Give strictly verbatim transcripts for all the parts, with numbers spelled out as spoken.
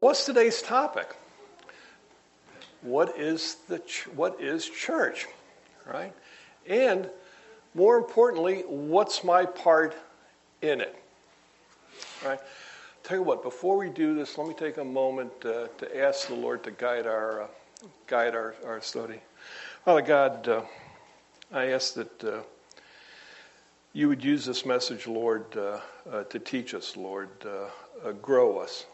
What's today's topic? What is the ch- what is church, right? And more importantly, what's my part in it? Right? Tell you what, before we do this, let me take a moment uh, to ask the Lord to guide our uh, guide our, our study. Father God, uh, I ask that uh, you would use this message, Lord, uh, uh, to teach us, Lord, uh, uh, grow us.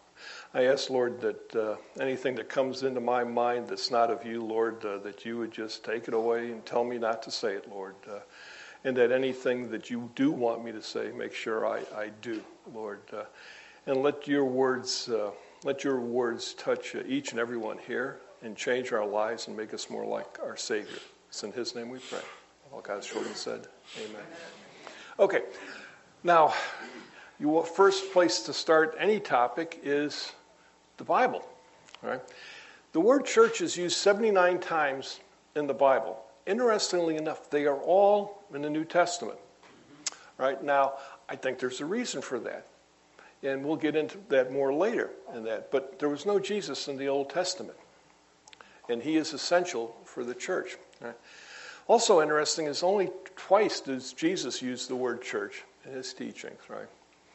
I ask, Lord, that uh, anything that comes into my mind that's not of you, Lord, uh, that you would just take it away and tell me not to say it, Lord. Uh, and that anything that you do want me to say, make sure I, I do, Lord. Uh, and let your words uh, let your words touch uh, each and every one here and change our lives and make us more like our Savior. It's in his name we pray. All God's children said, amen. Okay, now, your first place to start any topic is the Bible. Right? The word church is used seventy-nine times in the Bible. Interestingly enough, they are all in the New Testament. Right? Now, I think there's a reason for that. And we'll get into that more later in that. But there was no Jesus in the Old Testament. And he is essential for the church. Right? Also interesting is only twice does Jesus use the word church in his teachings. Right?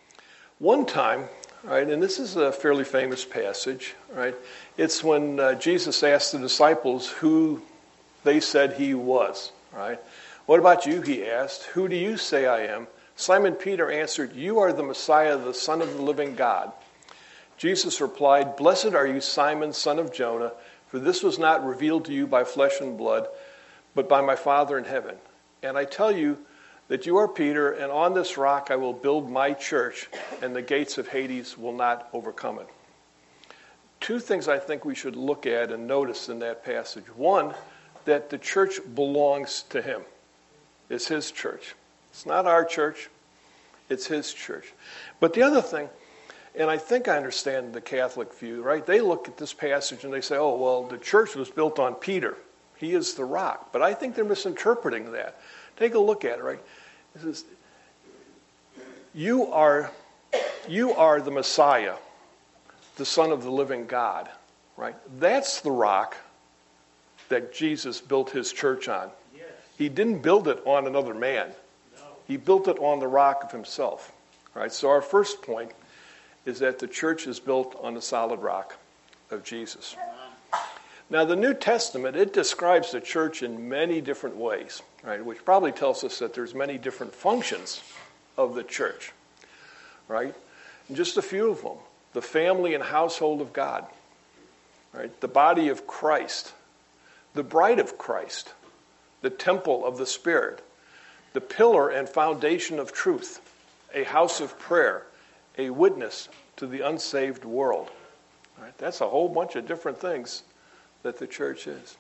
One time, right, and this is a fairly famous passage, right? It's when uh, Jesus asked the disciples who they said he was, right? What about you, he asked. Who do you say I am? Simon Peter answered, you are the Messiah, the Son of the living God. Jesus replied, blessed are you, Simon, son of Jonah, for this was not revealed to you by flesh and blood, but by my Father in heaven. And I tell you that you are Peter, and on this rock I will build my church, and the gates of Hades will not overcome it. Two things I think we should look at and notice in that passage. One, that the church belongs to him. It's his church. It's not our church. It's his church. But the other thing, and I think I understand the Catholic view, right? They look at this passage and they say, oh, well, the church was built on Peter. He is the rock. But I think they're misinterpreting that. Take a look at it, right? It says, you are, you are the Messiah, the Son of the living God, right? That's the rock that Jesus built his church on. Yes. He didn't build it on another man. No. He built it on the rock of himself. Right? So our first point is that the church is built on the solid rock of Jesus. Now, the New Testament, it describes the church in many different ways, right? Which probably tells us that there's many different functions of the church, right? And just a few of them. The family and household of God, right? The body of Christ, the bride of Christ, the temple of the Spirit, the pillar and foundation of truth, a house of prayer, a witness to the unsaved world. Right? That's a whole bunch of different things that the church is.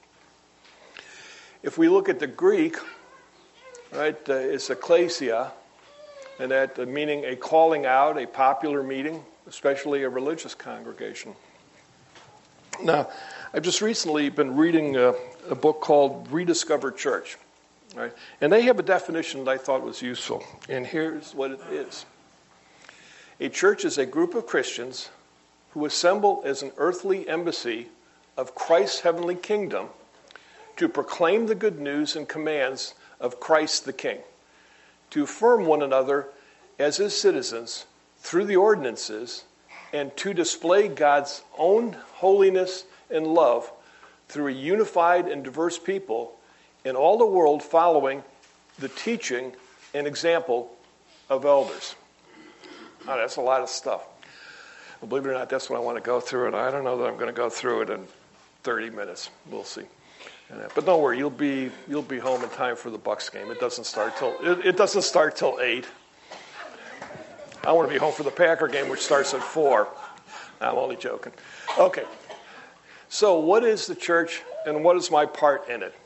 If we look at the Greek, right, uh, it's ecclesia, and that uh, meaning a calling out, a popular meeting, especially a religious congregation. Now, I've just recently been reading a, a book called Rediscover Church, right? And they have a definition that I thought was useful. And here's what it is. A church is a group of Christians who assemble as an earthly embassy of Christ's heavenly kingdom to proclaim the good news and commands of Christ the King, to affirm one another as his citizens through the ordinances, and to display God's own holiness and love through a unified and diverse people in all the world, following the teaching and example of elders. Oh, that's a lot of stuff. Well, believe it or not, that's what I want to go through, and I don't know that I'm going to go through it in thirty minutes. We'll see. But don't worry, you'll be you'll be home in time for the Bucks game. It doesn't start till it, it doesn't start till eight. I want to be home for the Packer game, which starts at four. I'm only joking. Okay. So, what is the church, and what is my part in it?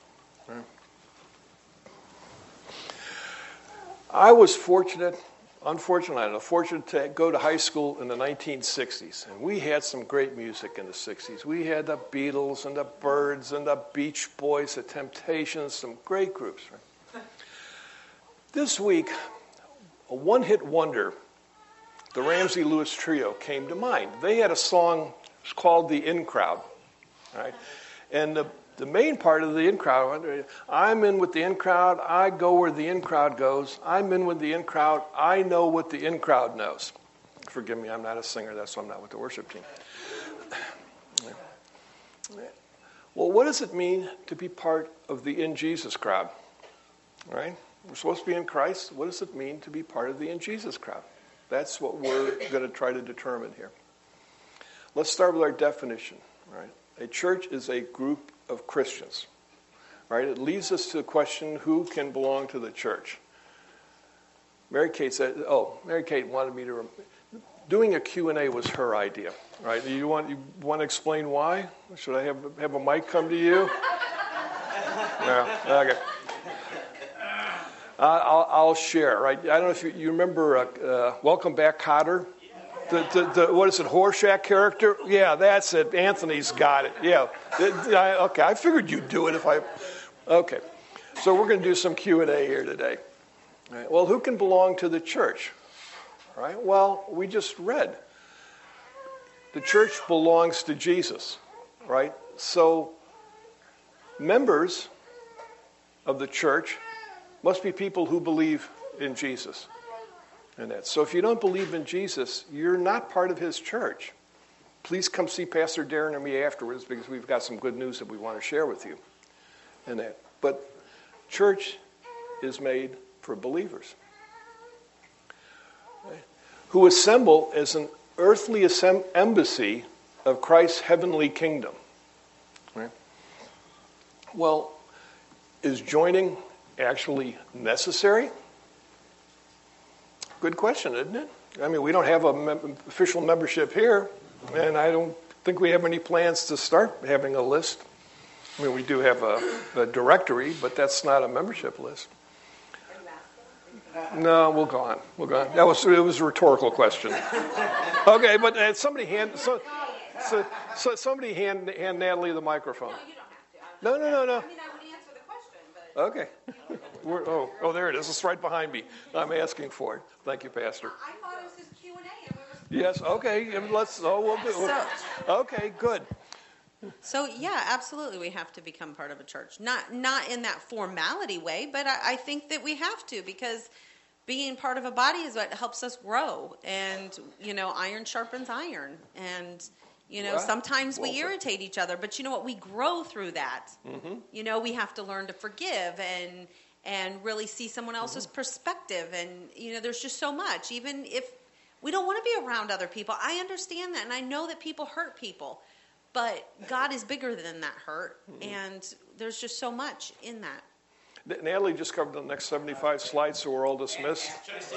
I was fortunate, unfortunately, I was fortunate to go to high school in the nineteen sixties, and we had some great music in the sixties. We had the Beatles and the Byrds and the Beach Boys, the Temptations, some great groups. Right? This week, a one-hit wonder the Ramsey Lewis Trio came to mind. They had a song called The In Crowd. Right? And the, the main part of the in crowd, I'm in with the in crowd, I go where the in crowd goes, I'm in with the in crowd, I know what the in crowd knows. Forgive me, I'm not a singer, that's why I'm not with the worship team. Well, what does it mean to be part of the in Jesus crowd? Right? We're supposed to be in Christ. What does it mean to be part of the in Jesus crowd? That's what we're going to try to determine here. Let's start with our definition. Right? A church is a group of Christians. Right? It leads us to the question, who can belong to the church? Mary Kate said, oh, Mary Kate wanted me to, doing a Q and A was her idea. Right? You want you want to explain why? Should I have have a mic come to you? No. Okay. Uh, I'll, I'll share. Right? I don't know if you, you remember. Uh, uh, Welcome Back, Kotter. The, the, the what is it? Horseshack character? Yeah, that's it. Anthony's got it. Yeah. It, I, okay. I figured you'd do it if I. Okay. So we're going to do some Q and A here today. All right. Well, who can belong to the church? Right? Well, we just read. The church belongs to Jesus, right? So members of the church must be people who believe in Jesus. And that. So if you don't believe in Jesus, you're not part of his church. Please come see Pastor Darren or me afterwards, because we've got some good news that we want to share with you. And that. But church is made for believers, right? Who assemble as an earthly assemb- embassy of Christ's heavenly kingdom. Right? Well, is joining actually necessary? Good question, isn't it? I mean, we don't have an mem- official membership here, and I don't think we have any plans to start having a list. I mean, we do have a, a directory, but that's not a membership list. No, we'll go on. We'll go on. That was it was a rhetorical question. Okay, but uh, somebody hand so, so, so somebody hand hand Natalie the microphone. No, you don't have to. No, no, no, no. I mean, I would answer the question, but Okay. We're, oh, oh, there it is. It's right behind me. I'm asking for it. Thank you, Pastor. I thought it was just Q and A, and we were. Yes. Okay. Let's. Oh, we'll do. So, Okay. Good. so yeah, absolutely, we have to become part of a church. Not not in that formality way, but I, I think that we have to, because being part of a body is what helps us grow. And, you know, iron sharpens iron. And, you know, Right. sometimes Well we said. irritate each other. But you know what? We grow through that. Mm-hmm. You know, we have to learn to forgive and and really see someone else's Mm-hmm. perspective. And, you know, there's just so much. Even if we don't want to be around other people. I understand that. And I know that people hurt people. But God is bigger than that hurt. Mm-hmm. And there's just so much in that. Natalie just covered the next seventy-five slides, so we're all dismissed.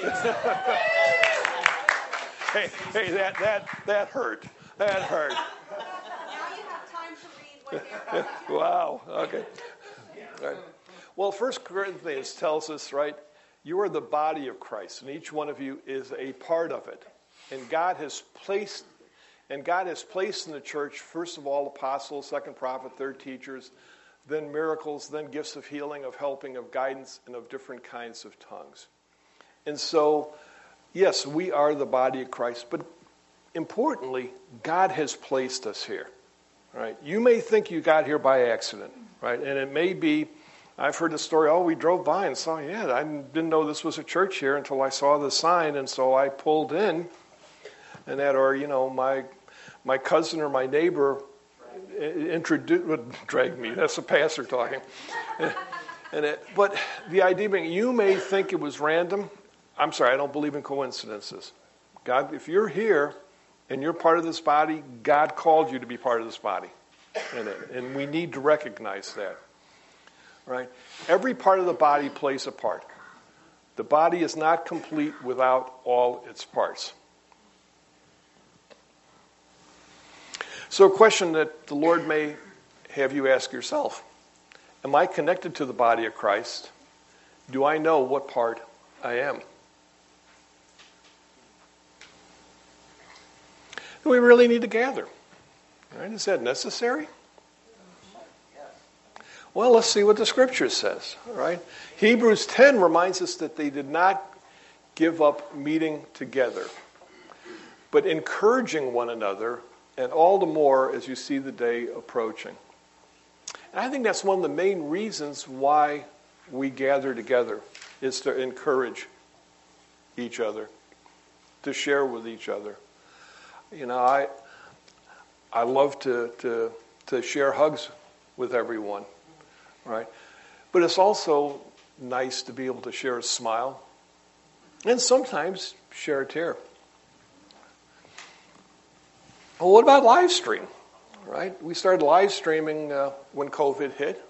hey, hey, that that that hurt. That hurt. Now you have time to read what they're about. Wow. Okay. All right. Well, First Corinthians tells us, right, you are the body of Christ, and each one of you is a part of it. And God has placed, and God has placed in the church, first of all, apostles, second prophet, third teachers, then miracles, then gifts of healing, of helping, of guidance, and of different kinds of tongues. And so, yes, we are the body of Christ, but importantly, God has placed us here, right? You may think you got here by accident, right? And it may be, I've heard the story, oh, we drove by and saw, yeah, I didn't know this was a church here until I saw the sign, and so I pulled in, and that, or, you know, my my cousin or my neighbor introduced, would drag me. That's the pastor talking. and it, but the idea being, you may think it was random. I'm sorry, I don't believe in coincidences. God, if you're here and you're part of this body, God called you to be part of this body, and, it, and we need to recognize that. Right? Every part of the body plays a part. The body is not complete without all its parts. So a question that the Lord may have you ask yourself, am I connected to the body of Christ? Do I know what part I am? Do we really need to gather? Right? Is that necessary? Well, let's see what the Scripture says. All right? Hebrews ten reminds us that they did not give up meeting together. but encouraging one another, and all the more as you see the day approaching. And I think that's one of the main reasons why we gather together, is to encourage each other, to share with each other. You know, I I love to to to share hugs with everyone, right? But it's also nice to be able to share a smile, and sometimes share a tear. Well, what about live stream, right? We started live streaming uh, when COVID hit.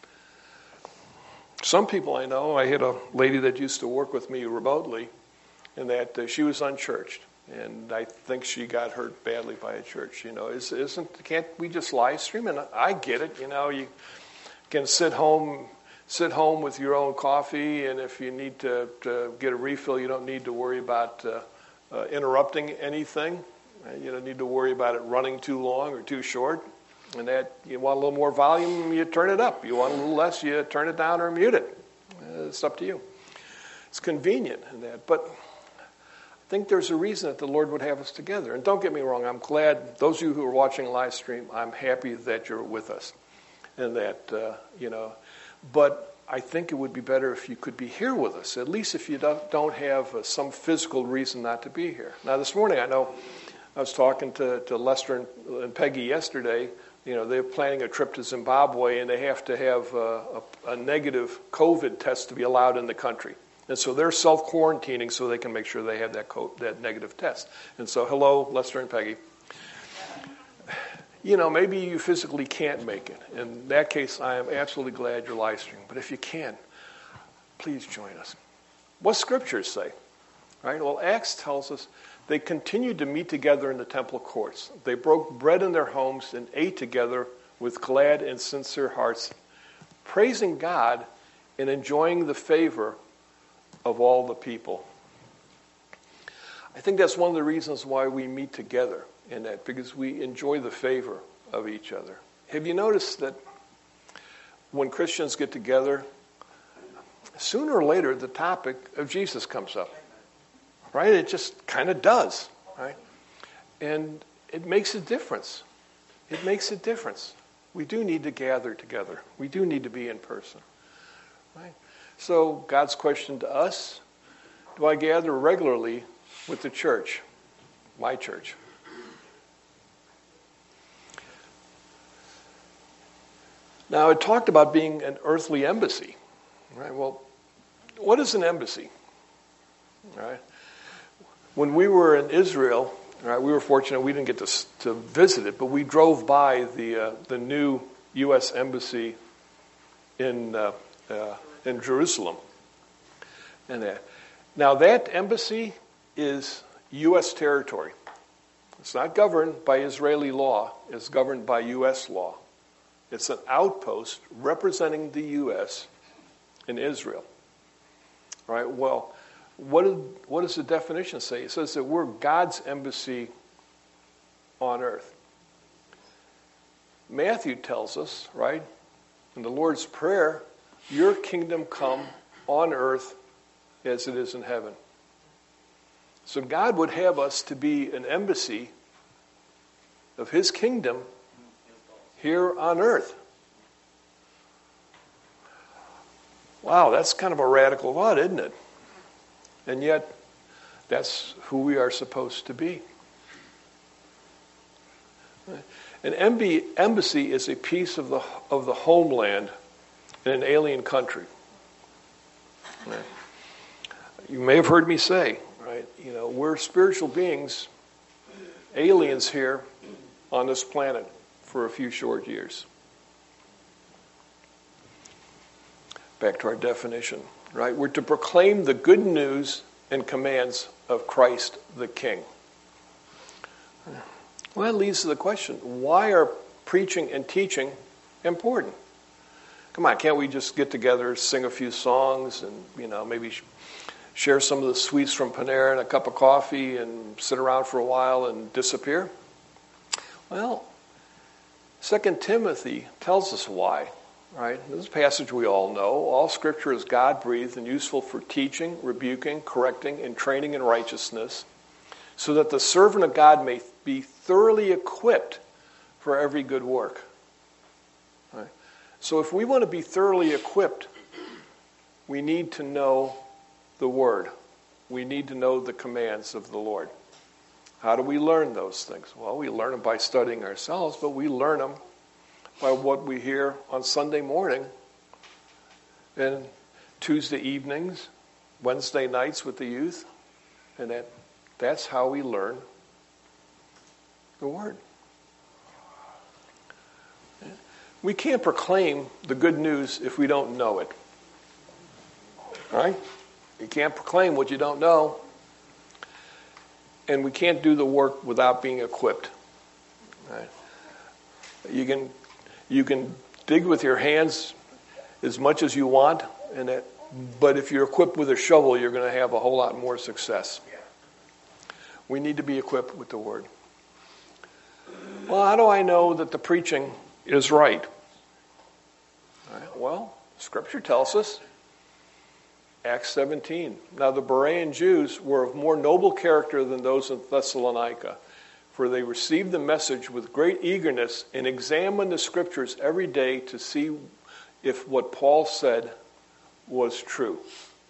Some people I know, I had a lady that used to work with me remotely, and that uh, she was unchurched, and I think she got hurt badly by a church. You know, is, isn't can't we just live stream? And I get it. You know, you can sit home, sit home with your own coffee, and if you need to, to get a refill, you don't need to worry about uh, uh, interrupting anything. You don't need to worry about it running too long or too short. And that you want a little more volume, you turn it up. You want a little less, you turn it down or mute it. Uh, it's up to you. It's convenient in that. But I think there's a reason that the Lord would have us together. And don't get me wrong, I'm glad, those of you who are watching live stream, I'm happy that you're with us. And that, uh, you know, but I think it would be better if you could be here with us, at least if you don't, don't have uh, some physical reason not to be here. Now, this morning, I know I was talking to, to Lester and, and Peggy yesterday. You know, they're planning a trip to Zimbabwe, and they have to have a, a, a negative COVID test to be allowed in the country. And so they're self-quarantining so they can make sure they have that co- that negative test. And so, hello, Lester and Peggy. You know, maybe you physically can't make it. In that case, I am absolutely glad you're live streaming. But if you can, please join us. What scriptures say? Right? Well, Acts tells us they continued to meet together in the temple courts. They broke bread in their homes and ate together with glad and sincere hearts, praising God and enjoying the favor of all the people. I think that's one of the reasons why we meet together in that, because we enjoy the favor of each other. Have you noticed that when Christians get together, sooner or later the topic of Jesus comes up? Right? It just kind of does, right? And it makes a difference. It makes a difference. We do need to gather together. We do need to be in person, right? So God's question to us, do I gather regularly with the church, my church? Now, it talked about being an earthly embassy, right? Well, what is an embassy, right? When we were in Israel, right, we were fortunate we didn't get to to visit it, but we drove by the uh, the new U S embassy in uh, uh, in Jerusalem. And that. Now that embassy is U S territory. It's not governed by Israeli law. It's governed by U S law. It's an outpost representing the U S in Israel. Right? Well, What, did, what does the definition say? It says that we're God's embassy on earth. Matthew tells us, right, in the Lord's Prayer, your kingdom come on earth as it is in heaven. So God would have us to be an embassy of his kingdom here on earth. Wow, that's kind of a radical thought, isn't it? And yet, that's who we are supposed to be. An embassy is a piece of the of the homeland in an alien country. You may have heard me say, right? You know, we're spiritual beings, aliens here on this planet for a few short years. Back to our definition. Right? We're to proclaim the good news and commands of Christ the King. Well, that leads to the question, why are preaching and teaching important? Come on, can't we just get together, sing a few songs, and, you know, maybe share some of the sweets from Panera and a cup of coffee and sit around for a while and disappear? Well, Second Timothy tells us why. Right? This is a passage we all know. All Scripture is God-breathed and useful for teaching, rebuking, correcting, and training in righteousness, so that the servant of God may be thoroughly equipped for every good work. Right? So if we want to be thoroughly equipped, we need to know the Word. We need to know the commands of the Lord. How do we learn those things? Well, we learn them by studying ourselves, but we learn them by what we hear on Sunday morning and Tuesday evenings, Wednesday nights with the youth. And that, that's how we learn the Word. We can't proclaim the good news if we don't know it. Right? You can't proclaim what you don't know. And we can't do the work without being equipped. Right? You can you can dig with your hands as much as you want, and that, but if you're equipped with a shovel, you're going to have a whole lot more success. We need to be equipped with the Word. Well, how do I know that the preaching is right? Right, well, Scripture tells us. Acts seventeen. Now the Berean Jews were of more noble character than those in Thessalonica, for they received the message with great eagerness and examined the Scriptures every day to see if what Paul said was true.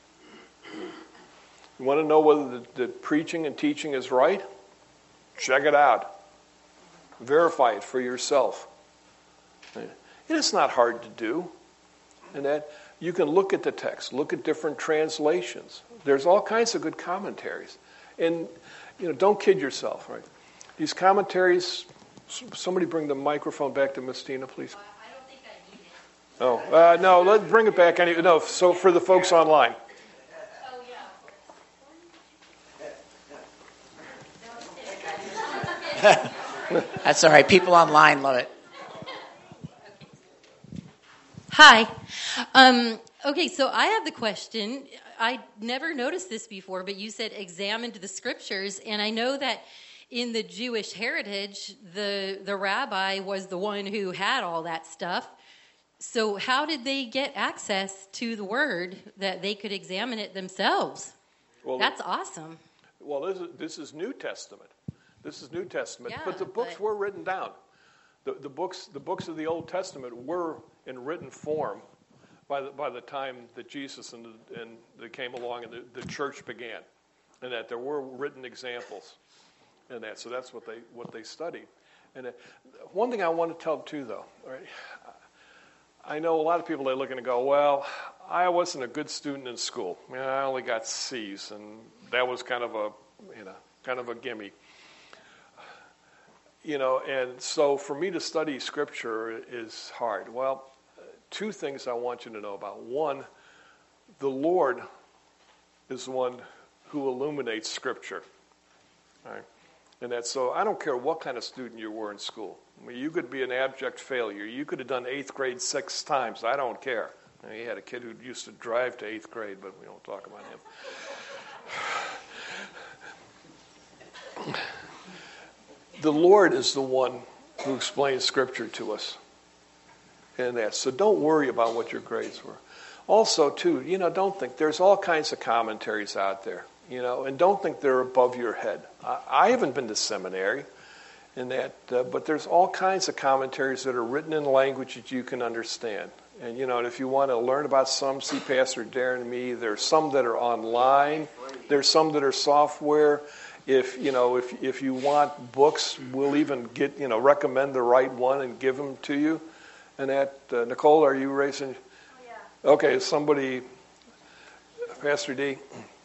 You want to know whether the, the preaching and teaching is right? Check it out. Verify it for yourself. And it's not hard to do. And that you can look at the text, look at different translations. There's all kinds of good commentaries. And, you know, don't kid yourself, right? These commentaries, somebody bring the microphone back to Miss Tina, please. I don't think I need it. Oh, uh, no, let's bring it back. Any, no, so for the folks online. Oh, yeah. That's all right. People online love it. Hi. Um, okay, so I have the question. I never noticed this before, but you said examined the Scriptures, and I know that in the Jewish heritage, the the rabbi was the one who had all that stuff. So how did they get access to the Word that they could examine it themselves? Well, that's awesome. Well, this is, this is New Testament. This is New Testament, Yeah, but the books but- were written down. The, the books the books of the Old Testament were in written form by the, by the time that Jesus and, the, and they came along and the, the church began, and that there were written examples, and that so that's what they what they studied. And uh, one thing I want to tell them too, though, right? I know a lot of people they look and go, well, I wasn't a good student in school. I, mean, I only got C's, and that was kind of a you know kind of a gimme. You know, and so for me to study Scripture is hard. Well, two things I want you to know about. One, the Lord is the one who illuminates Scripture. All right? And that's so I don't care what kind of student you were in school. I mean, you could be an abject failure. You could have done eighth grade six times. I don't care. I mean, he had a kid who used to drive to eighth grade, but we don't talk about him. The Lord is the one who explains Scripture to us. And that. So don't worry about what your grades were. Also, too, you know, don't think there's all kinds of commentaries out there, you know, and don't think they're above your head. I, I haven't been to seminary, and that, uh, but there's all kinds of commentaries that are written in language that you can understand. And you know, if you want to learn about some, see Pastor Darren and me. There's some that are online. There's some that are software. If you know, if if you want books, we'll even get you know recommend the right one and give them to you. And that uh, Nicole, are you raising? Oh, yeah. Okay, somebody, Pastor D.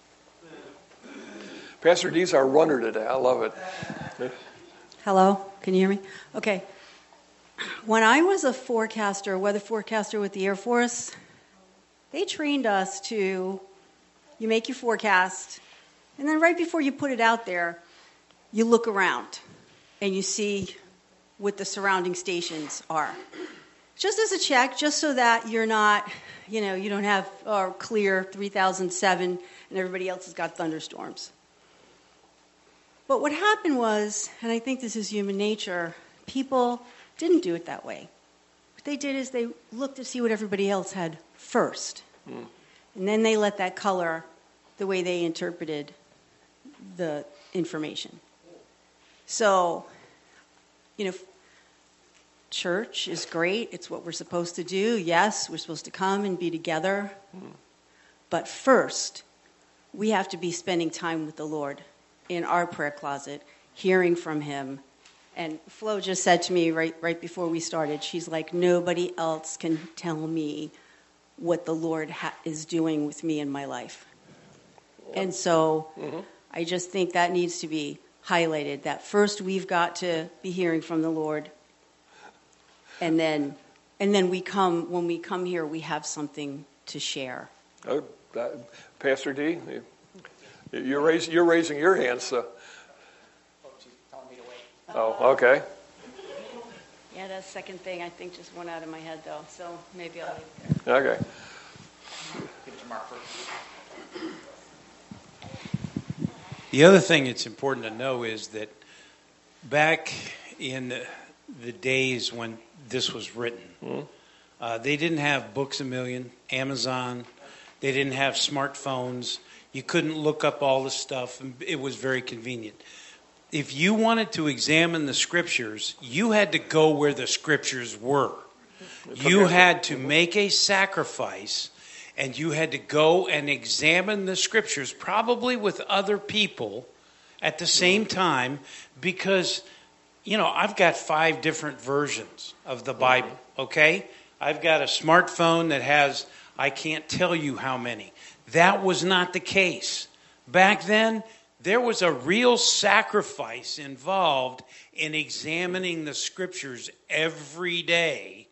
Pastor D's our runner today. I love it. Hello, can you hear me? Okay. When I was a forecaster, weather forecaster with the Air Force, they trained us to, you make your forecast, and then right before you put it out there, you look around and you see what the surrounding stations are. Just as a check, just so that you're not, you know, you don't have uh, clear three thousand seven and everybody else has got thunderstorms. But what happened was, and I think this is human nature, people didn't do it that way. What they did is they looked to see what everybody else had first. Mm. And then they let that color the way they interpreted the information. So, you know, church is great. It's what we're supposed to do. Yes, we're supposed to come and be together. Mm. But first, we have to be spending time with the Lord in our prayer closet, hearing from him. And Flo just said to me right, right before we started, she's like, nobody else can tell me what the Lord ha- is doing with me in my life. And so mm-hmm. I just think that needs to be highlighted, that first we've got to be hearing from the Lord. And then and then we come, when we come here, we have something to share. Oh, that, Pastor D, you're, raise, you're raising your hand, so. Oh, she's telling me to wait. Oh, okay. Yeah, that second thing I think just went out of my head, though, so maybe I'll leave it there. Okay. Give it to Mark first. The other thing it's important to know is that back in the, the days when this was written, mm-hmm. uh, they didn't have Books A Million, Amazon. They didn't have smartphones. You couldn't look up all the stuff, and it was very convenient. If you wanted to examine the scriptures, you had to go where the scriptures were. You had to make a sacrifice, and you had to go and examine the scriptures, probably with other people at the same time, because, you know, I've got five different versions of the Bible, okay? I've got a smartphone that has, I can't tell you how many. That was not the case. Back then, there was a real sacrifice involved in examining the scriptures every day.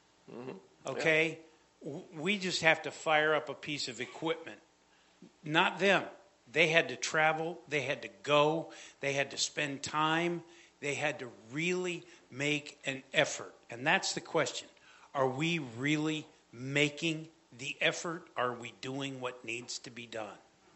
Okay? Yeah. We just have to fire up a piece of equipment. Not them. They had to travel. They had to go. They had to spend time. They had to really make an effort. And that's the question. Are we really making the effort? Are we doing what needs to be done?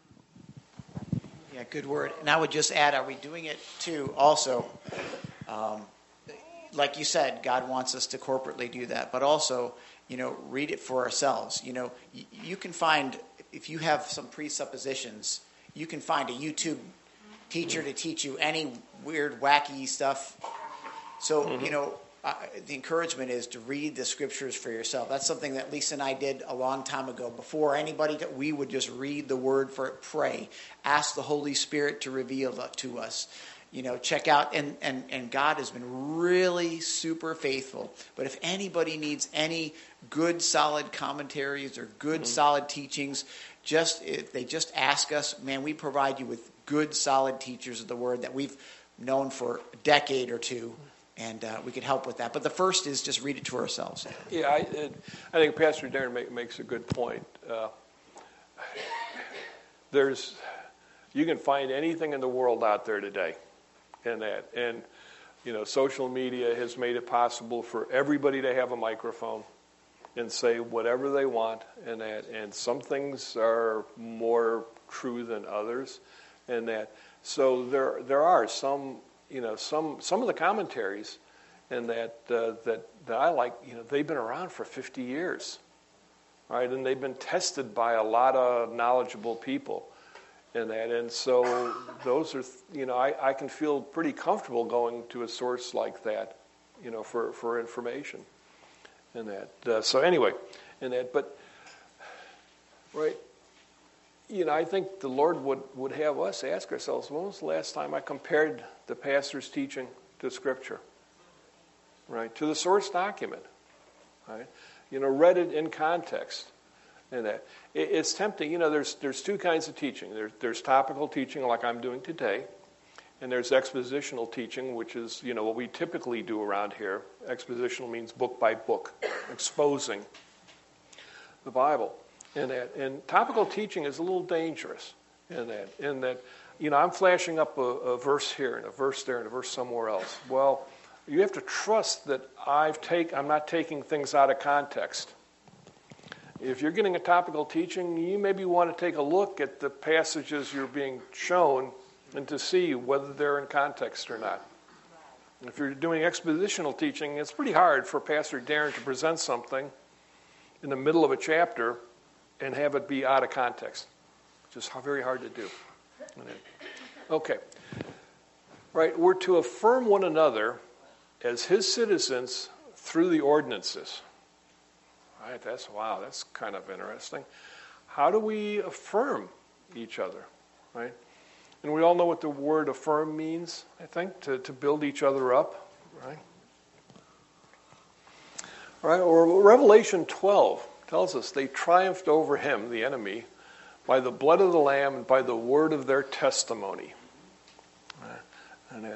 Yeah, good word. And I would just add, are we doing it too also? Um, like you said, God wants us to corporately do that. But also, you know, read it for ourselves. You know, you, you can find, if you have some presuppositions, you can find a YouTube teacher to teach you any weird, wacky stuff. So, mm-hmm. you know, uh, the encouragement is to read the scriptures for yourself. That's something that Lisa and I did a long time ago. Before anybody, that we would just read the word for it, pray, ask the Holy Spirit to reveal it to us. You know, check out, and, and, and God has been really super faithful. But if anybody needs any good, solid commentaries or good, mm-hmm. solid teachings, just if they just ask us, man, we provide you with good, solid teachers of the word that we've known for a decade or two. And uh, we could help with that. But the first is just read it to ourselves. Yeah, I, I think Pastor Darren make, makes a good point. Uh, there's, you can find anything in the world out there today, and that, and you know, social media has made it possible for everybody to have a microphone and say whatever they want, and that, and some things are more true than others, and that. So there, there are some. You know, some some of the commentaries, and that uh, that that I like. You know, they've been around for fifty years, right? And they've been tested by a lot of knowledgeable people, and that. And so those are, you know, I, I can feel pretty comfortable going to a source like that, you know, for, for information, and that. Uh, so anyway, and that. But right. You know, I think the Lord would, would have us ask ourselves, when was the last time I compared the pastor's teaching to Scripture? Right? To the source document. Right? You know, read it in context. And that. It, it's tempting. You know, there's there's two kinds of teaching. There's, there's topical teaching like I'm doing today. And there's expositional teaching, which is, you know, what we typically do around here. Expositional means book by book, exposing the Bible. And that, and topical teaching is a little dangerous in that, in that, you know, I'm flashing up a, a verse here and a verse there and a verse somewhere else. Well, you have to trust that I've take, I'm not taking things out of context. If you're getting a topical teaching, you maybe want to take a look at the passages you're being shown and to see whether they're in context or not. If you're doing expositional teaching, it's pretty hard for Pastor Darren to present something in the middle of a chapter and have it be out of context. It's just very hard to do. Okay. Right, we're to affirm one another as his citizens through the ordinances. Right, that's, wow, that's kind of interesting. How do we affirm each other, right? And we all know what the word affirm means, I think, to, to build each other up, right? Right, or Revelation twelve tells us they triumphed over him, the enemy, by the blood of the Lamb and by the word of their testimony. And uh,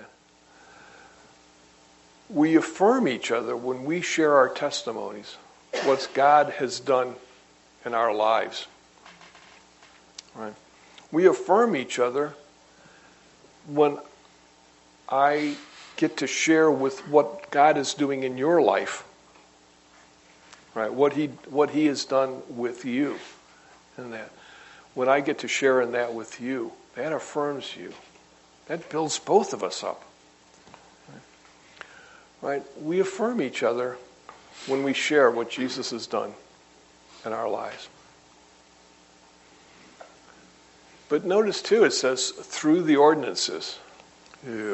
we affirm each other when we share our testimonies, what God has done in our lives. Right? We affirm each other when I get to share with what God is doing in your life. Right? What he what he has done with you. And that when I get to share in that with you, that affirms you. That builds both of us up. Right? We affirm each other when we share what Jesus has done in our lives. But notice too, it says through the ordinances. Ew.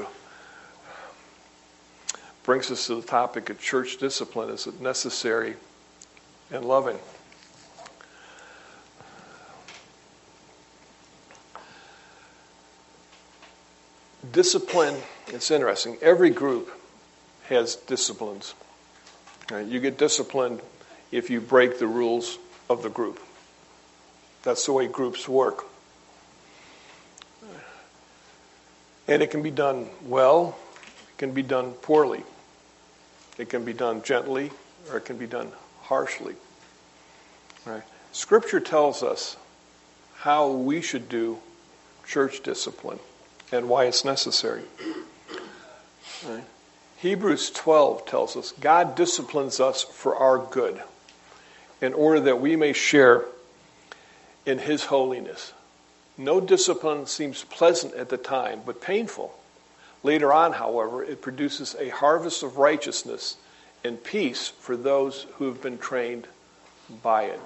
Brings us to the topic of church discipline. Is it necessary and loving? Discipline, it's interesting. Every group has disciplines. Right? You get disciplined if you break the rules of the group. That's the way groups work. And it can be done well, it can be done poorly. It can be done gently, or it can be done harshly. Right? Scripture tells us how we should do church discipline and why it's necessary. Right? Hebrews twelve tells us God disciplines us for our good in order that we may share in his holiness. No discipline seems pleasant at the time, but painful. Later on, however, it produces a harvest of righteousness and peace for those who have been trained by it.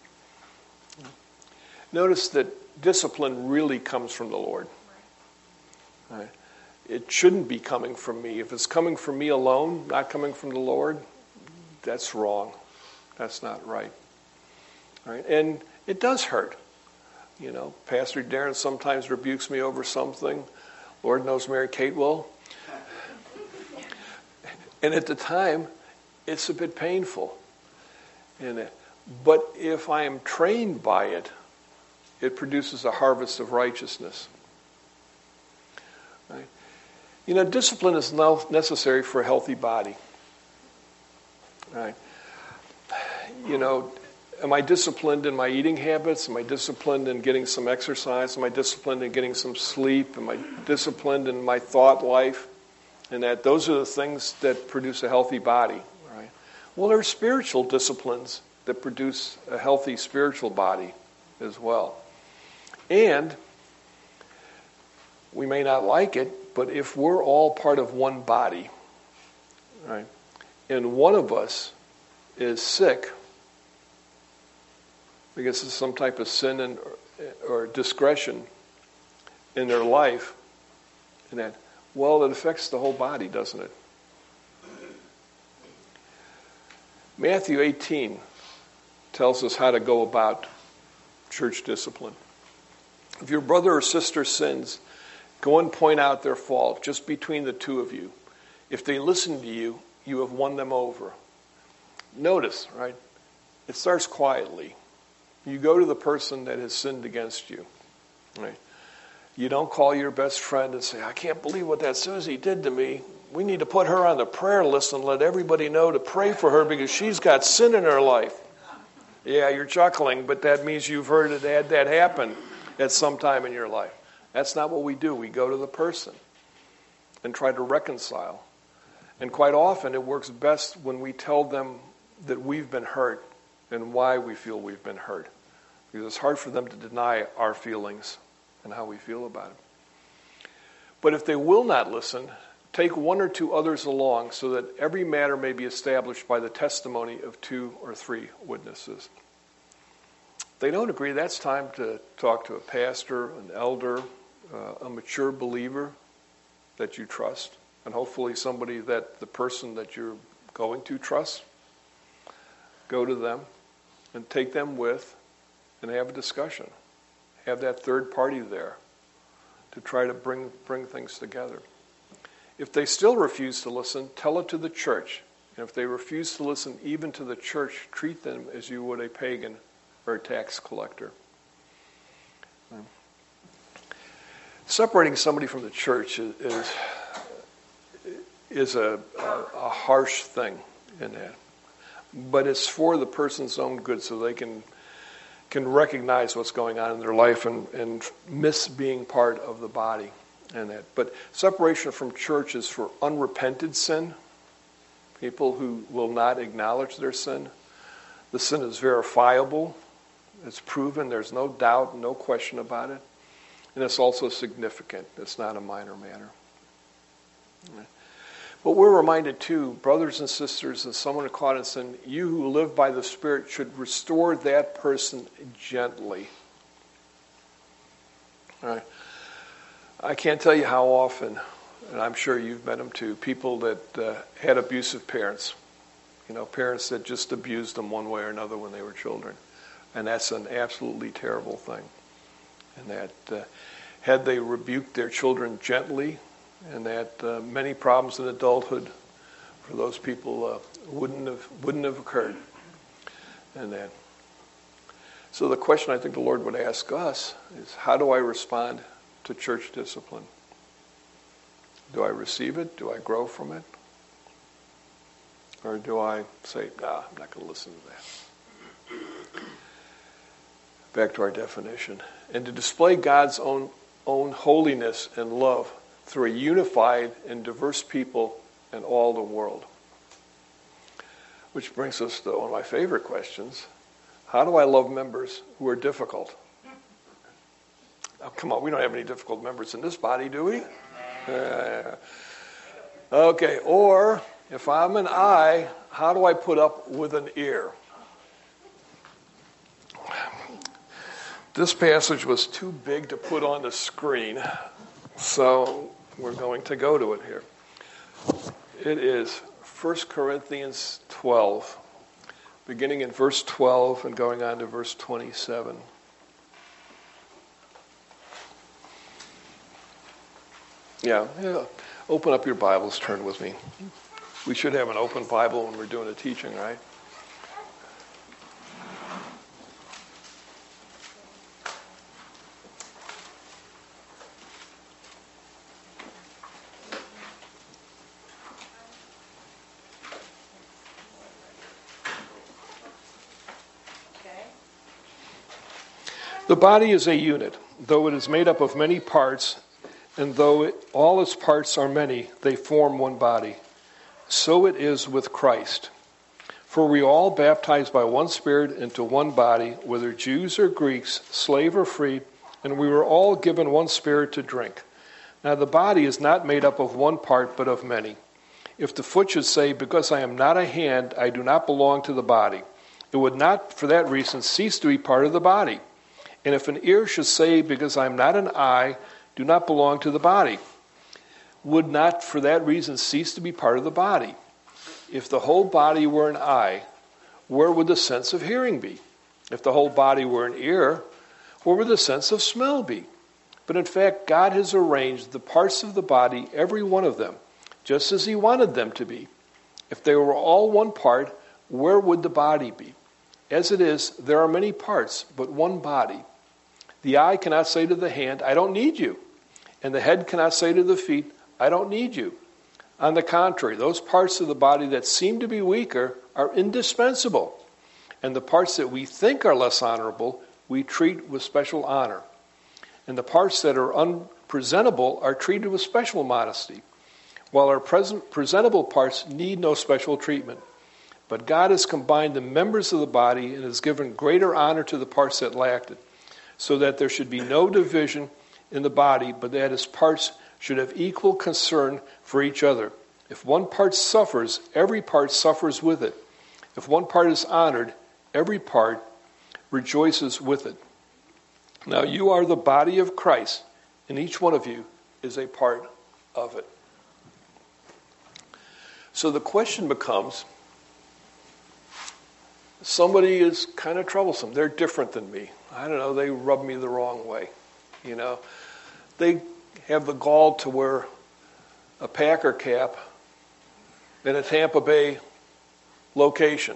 Notice that discipline really comes from the Lord. Right? It shouldn't be coming from me. If it's coming from me alone, not coming from the Lord, that's wrong. That's not right. Right? And it does hurt. You know, Pastor Darren sometimes rebukes me over something. Lord knows Mary Kate will. And at the time, it's a bit painful. And, but if I am trained by it, it produces a harvest of righteousness. Right? You know, discipline is necessary for a healthy body. Right? You know, am I disciplined in my eating habits? Am I disciplined in getting some exercise? Am I disciplined in getting some sleep? Am I disciplined in my thought life? And that those are the things that produce a healthy body. Right? Well, there are spiritual disciplines that produce a healthy spiritual body as well. And we may not like it, but if we're all part of one body, right, and one of us is sick because of some type of sin and, or discretion in their life, and that, well, it affects the whole body, doesn't it? Matthew eighteen tells us how to go about church discipline. If your brother or sister sins, go and point out their fault just between the two of you. If they listen to you, you have won them over. Notice, right? It starts quietly. You go to the person that has sinned against you. Right? You don't call your best friend and say, I can't believe what that Susie did to me. We need to put her on the prayer list and let everybody know to pray for her because she's got sin in her life. Yeah, you're chuckling, but that means you've heard it, had that happen at some time in your life. That's not what we do. We go to the person and try to reconcile. And quite often it works best when we tell them that we've been hurt and why we feel we've been hurt. Because it's hard for them to deny our feelings and how we feel about it. But if they will not listen, take one or two others along so that every matter may be established by the testimony of two or three witnesses. If they don't agree, that's time to talk to a pastor, an elder, uh, a mature believer that you trust, and hopefully somebody that the person that you're going to trust. Go to them and take them with and have a discussion. Have that third party there to try to bring bring things together. If they still refuse to listen, tell it to the church. And if they refuse to listen even to the church, treat them as you would a pagan or a tax collector. Separating somebody from the church is is, is a, a, a harsh thing in that. But it's for the person's own good, so they can can recognize what's going on in their life and, and miss being part of the body and that. But separation from church is for unrepented sin, people who will not acknowledge their sin. The sin is verifiable. It's proven. There's no doubt, no question about it. And it's also significant. It's not a minor matter. But we're reminded too, brothers and sisters, that someone caught in sin, you who live by the Spirit should restore that person gently. All right. I can't tell you how often, and I'm sure you've met them too, people that uh, had abusive parents. You know, parents that just abused them one way or another when they were children. And that's an absolutely terrible thing. And that uh, had they rebuked their children gently, and that uh, many problems in adulthood for those people uh, wouldn't have wouldn't have occurred. And that. So the question I think the Lord would ask us is, how do I respond to church discipline? Do I receive it? Do I grow from it? Or do I say, nah, I'm not going to listen to that? Back to our definition. And to display God's own own holiness and love through a unified and diverse people in all the world. Which brings us to one of my favorite questions. How do I love members who are difficult? Oh, come on, we don't have any difficult members in this body, do we? Uh, okay, or if I'm an eye, how do I put up with an ear? This passage was too big to put on the screen, so we're going to go to it here. It is First Corinthians twelve, beginning in verse twelve and going on to verse twenty-seven. Yeah, yeah. Open up your Bibles, turn with me. We should have an open Bible when we're doing a teaching, right? The body is a unit, though it is made up of many parts, and though it, all its parts are many, they form one body. So it is with Christ. For we all baptized by one Spirit into one body, whether Jews or Greeks, slave or free, and we were all given one Spirit to drink. Now the body is not made up of one part, but of many. If the foot should say, because I am not a hand, I do not belong to the body, it would not for that reason cease to be part of the body. And if an ear should say, because I am not an eye, do not belong to the body, would not for that reason cease to be part of the body. If the whole body were an eye, where would the sense of hearing be? If the whole body were an ear, where would the sense of smell be? But in fact, God has arranged the parts of the body, every one of them, just as he wanted them to be. If they were all one part, where would the body be? As it is, there are many parts, but one body. The eye cannot say to the hand, I don't need you. And the head cannot say to the feet, I don't need you. On the contrary, those parts of the body that seem to be weaker are indispensable. And the parts that we think are less honorable, we treat with special honor. And the parts that are unpresentable are treated with special modesty, while our present presentable parts need no special treatment. But God has combined the members of the body and has given greater honor to the parts that lacked it, so that there should be no division in the body, but that its parts should have equal concern for each other. If one part suffers, every part suffers with it. If one part is honored, every part rejoices with it. Now you are the body of Christ, And each one of you is a part of it. So the question becomes, somebody is kind of troublesome. They're different than me. I don't know, they rub me the wrong way. You know, they have the gall to wear a Packer cap in a Tampa Bay location.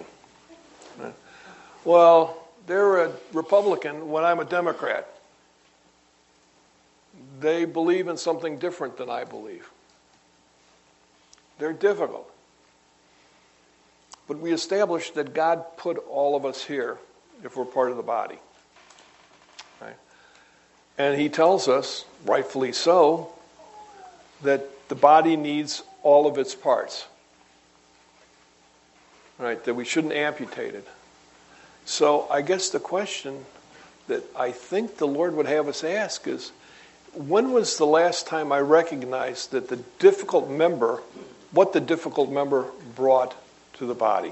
Well, they're a Republican when I'm a Democrat. They believe in something different than I believe. They're difficult. But we established that God put all of us here if we're part of the body. Right? And he tells us, rightfully so, that the body needs all of its parts. Right? That we shouldn't amputate it. So I guess the question that I think the Lord would have us ask is, when was the last time I recognized that the difficult member, what the difficult member brought to the body?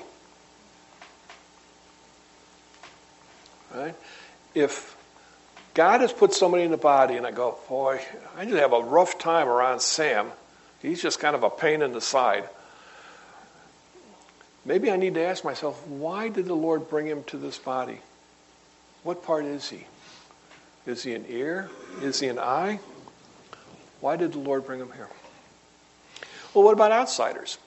Right? If God has put somebody in the body and I go, boy, I just have a rough time around Sam. He's just kind of a pain in the side. Maybe I need to ask myself, why did the Lord bring him to this body? What part is he? Is he an ear? Is he an eye? Why did the Lord bring him here? Well, what about outsiders?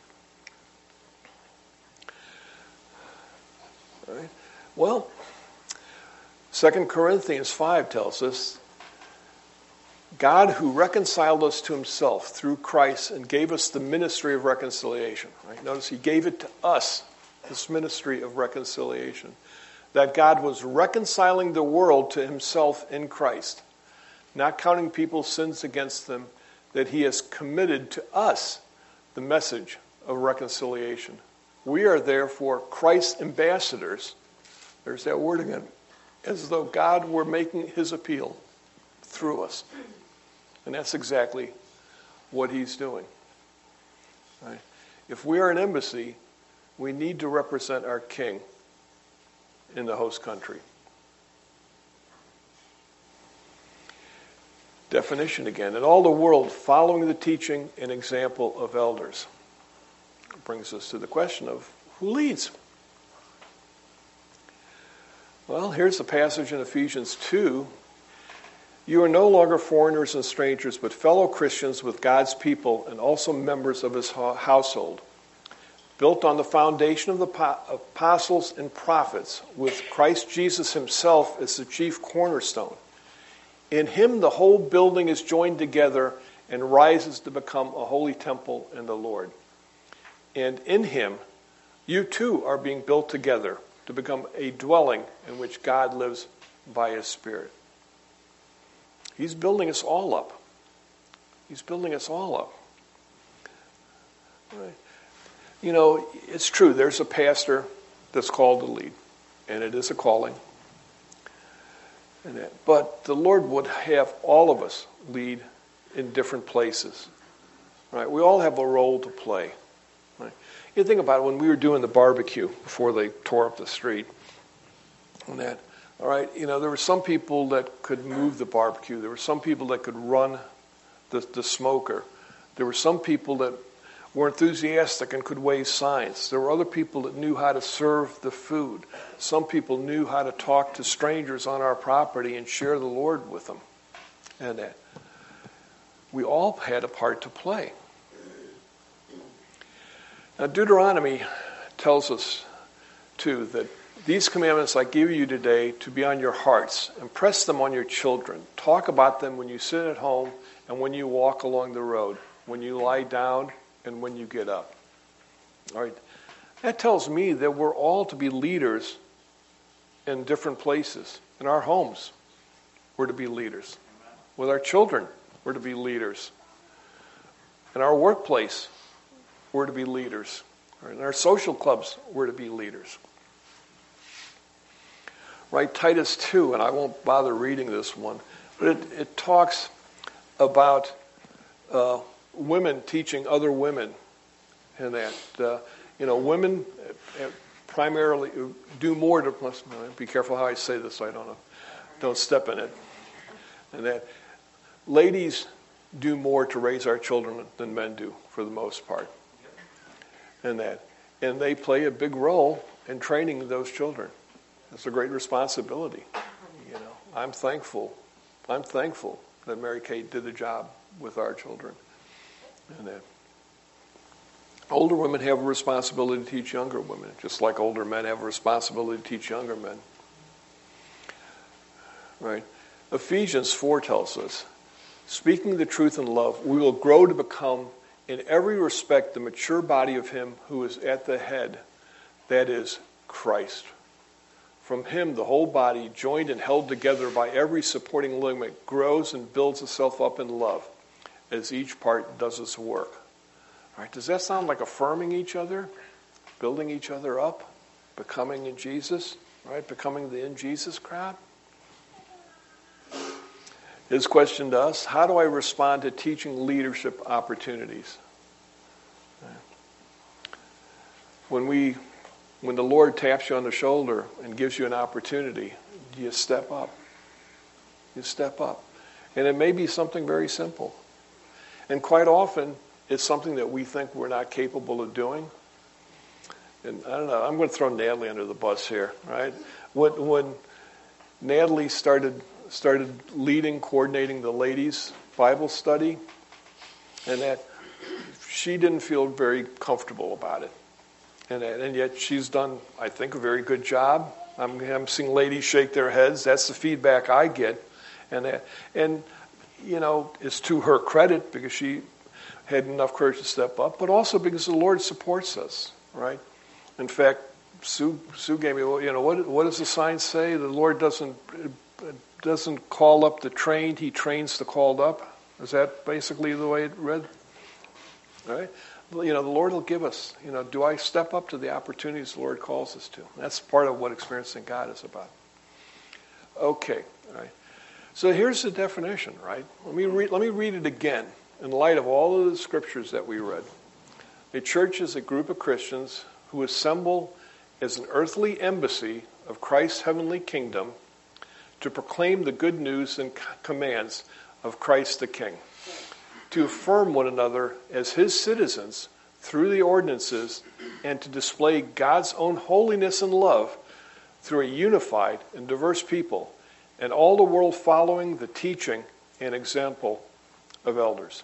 All right. Well, Second Corinthians five tells us, God who reconciled us to himself through Christ and gave us the ministry of reconciliation. Right? Notice he gave it to us, this ministry of reconciliation. That God was reconciling the world to himself in Christ, not counting people's sins against them, that he has committed to us the message of reconciliation. We are therefore Christ's ambassadors. There's that word again. As though God were making his appeal through us. And that's exactly what he's doing. Right? If we are an embassy, we need to represent our king in the host country. Definition again. In all the world, following the teaching and example of elders. Brings us to the question of who leads? Well, here's the passage in Ephesians two. You are no longer foreigners and strangers, but fellow Christians with God's people and also members of his household, built on the foundation of the apostles and prophets, with Christ Jesus himself as the chief cornerstone. In him the whole building is joined together and rises to become a holy temple in the Lord. And in him you too are being built together to become a dwelling in which God lives by his Spirit. He's building us all up. He's building us all up. Right. You know, it's true, there's a pastor that's called to lead, and it is a calling. And that, but the Lord would have all of us lead in different places. Right? We all have a role to play. Right? You think about it, when we were doing the barbecue before they tore up the street, and that, all right, you know, there were some people that could move the barbecue. There were some people that could run the, the smoker. There were some people that were enthusiastic and could wave signs. There were other people that knew how to serve the food. Some people knew how to talk to strangers on our property and share the Lord with them. And that. We all had a part to play. Now, Deuteronomy tells us, too, that these commandments I give you today to be on your hearts. Impress them on your children. Talk about them when you sit at home and when you walk along the road, when you lie down and when you get up. All right. That tells me that we're all to be leaders in different places. In our homes, we're to be leaders. With our children, we're to be leaders. In our workplace, we're to be leaders. In our social clubs, we're to be leaders. Right, Titus two, and I won't bother reading this one, but it, it talks about uh, women teaching other women, and that uh, you know women primarily do more to. Be careful how I say this, so I don't don't step in it. And that ladies do more to raise our children than men do, for the most part. And that. And they play a big role in training those children. It's a great responsibility. You know, I'm thankful. I'm thankful that Mary Kate did the job with our children. And that. Older women have a responsibility to teach younger women, just like older men have a responsibility to teach younger men. Right? Ephesians four tells us, speaking the truth in love, we will grow to become, in every respect, the mature body of him who is at the head, that is, Christ. From him, the whole body, joined and held together by every supporting ligament, grows and builds itself up in love, as each part does its work. All right, does that sound like affirming each other, building each other up, becoming in Jesus, right? Becoming the in Jesus crowd? His question to us, how do I respond to teaching leadership opportunities? When we, when the Lord taps you on the shoulder and gives you an opportunity, you step up. You step up. And it may be something very simple. And quite often, it's something that we think we're not capable of doing. And I don't know, I'm going to throw Natalie under the bus here, right? When, when Natalie started started leading, coordinating the ladies' Bible study, and that she didn't feel very comfortable about it. And, and yet she's done, I think, a very good job. I'm, I'm seeing ladies shake their heads. That's the feedback I get. And, that, and, you know, it's to her credit because she had enough courage to step up, but also because the Lord supports us, right? In fact, Sue, Sue gave me, you know, what, what does the sign say? The Lord doesn't... doesn't call up the trained, he trains the called up. Is that basically the way it read? All right? You know, the Lord will give us, you know, do I step up to the opportunities the Lord calls us to? That's part of what experiencing God is about. Okay, all right. So here's the definition, right? Let me read, let me read it again in light of all of the scriptures that we read. A church is a group of Christians who assemble as an earthly embassy of Christ's heavenly kingdom to proclaim the good news and commands of Christ the King, to affirm one another as his citizens through the ordinances, and to display God's own holiness and love through a unified and diverse people, and all the world following the teaching and example of elders.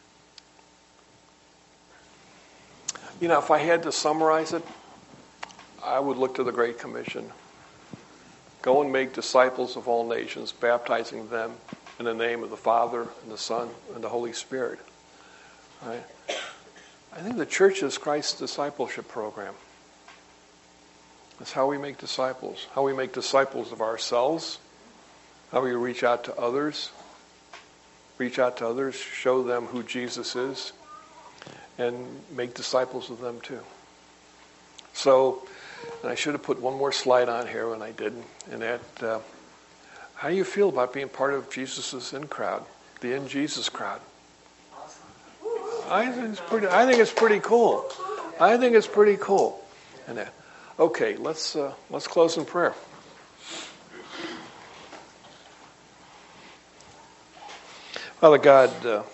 You know, if I had to summarize it, I would look to the Great Commission. Go and make disciples of all nations, baptizing them in the name of the Father and the Son and the Holy Spirit. Right? I think the church is Christ's discipleship program. It's how we make disciples, how we make disciples of ourselves, how we reach out to others, reach out to others, show them who Jesus is, and make disciples of them too. So, and I should have put one more slide on here when I didn't. And that, uh, how do you feel about being part of Jesus' in crowd, the in Jesus crowd? I think it's pretty. I think it's pretty cool. I think it's pretty cool. And that, okay, let's uh, let's close in prayer. Father God, uh,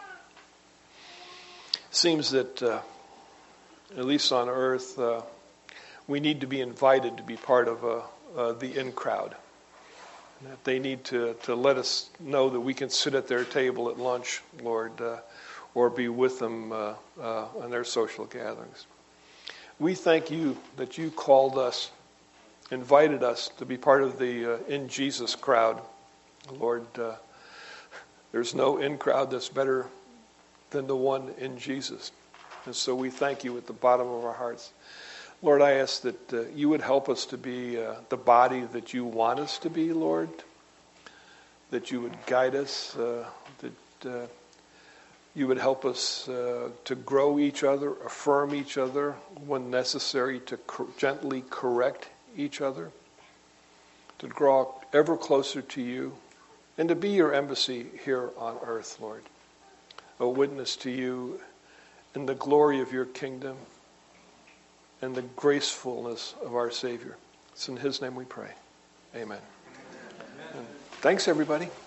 seems that uh, at least on earth. Uh, We need to be invited to be part of uh, uh, the in crowd. That they need to, to let us know that we can sit at their table at lunch, Lord, uh, or be with them uh, uh, on their social gatherings. We thank you that you called us, invited us to be part of the uh, in Jesus crowd. Lord, uh, there's no in crowd that's better than the one in Jesus. And so we thank you at the bottom of our hearts. Lord, I ask that uh, you would help us to be uh, the body that you want us to be, Lord, that you would guide us, uh, that uh, you would help us uh, to grow each other, affirm each other when necessary, to co- gently correct each other, to draw ever closer to you, and to be your embassy here on earth, Lord, a witness to you in the glory of your kingdom and the gracefulness of our Savior. It's in his name we pray. Amen. Amen. Thanks, everybody.